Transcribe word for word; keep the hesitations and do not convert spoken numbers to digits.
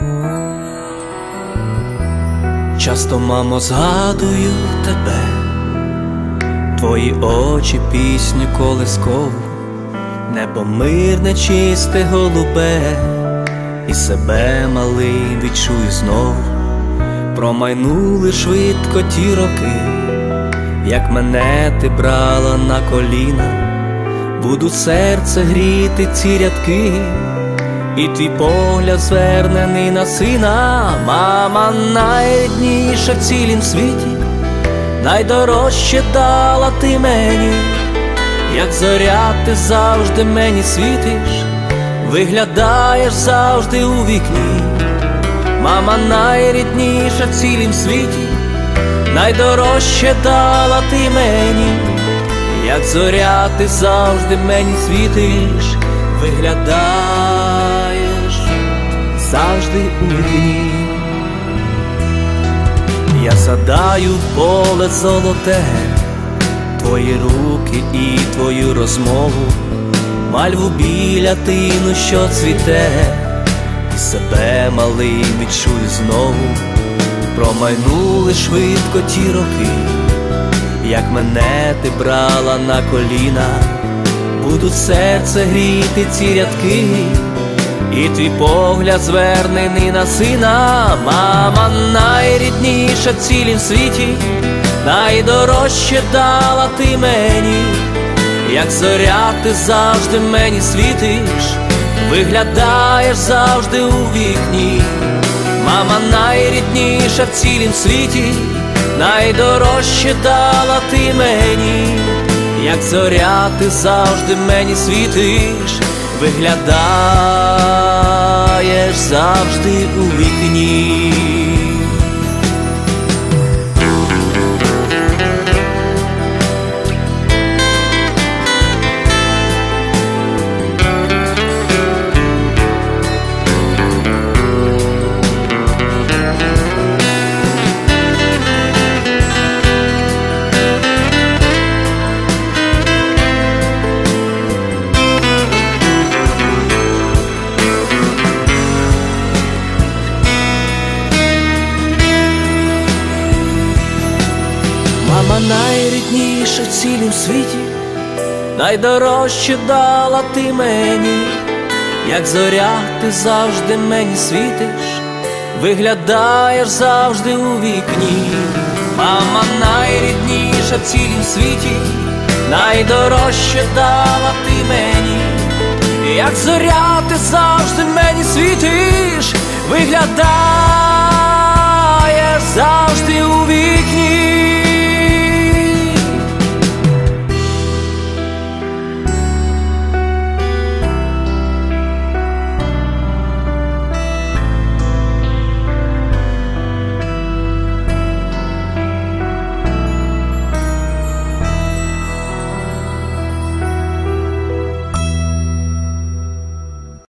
Часто, мамо, згадую тебе, твої очі, пісню колискову, небо мирне, чисте, голубе, і себе малим відчую знову. Промайнули швидко ті роки, як мене ти брала на коліна. Буду серце гріти ці рядки, і твій погляд звернений на сина. Мама найрідніша в цілім світі, найдорожче дала ти мені, як зоря ти завжди мені світиш, виглядаєш завжди у вікні. Мама найрідніша в цілім світі, найдорожче дала ти мені, як зоря ти завжди мені світиш, виглядаєш завжди у вікні. Я садаю в поле золоте, твої руки і твою розмову, мальву біля тину, що цвіте, і себе малим відчую знову. Промайнули швидко ті роки, як мене ти брала на коліна. Буду серце гріти ці рядки, і твій погляд звернений на сина. Мама найрідніша в цілім світі, найдорожче дала ти мені, як зоря ти завжди мені світиш, виглядаєш завжди у вікні. Мама найрідніша в цілім світі, найдорожче дала ти мені, як зоря ти завжди мені світиш, виглядаєш завжди у вікні. Мама найрідніша в цілім світі, найдорожче дала ти мені, як зоря ти завжди мені світиш, виглядаєш завжди у вікні. Мама найрідніша в цілім світі, найдорожче дала ти мені, як зоря ти завжди мені світиш, виглядаєш завжди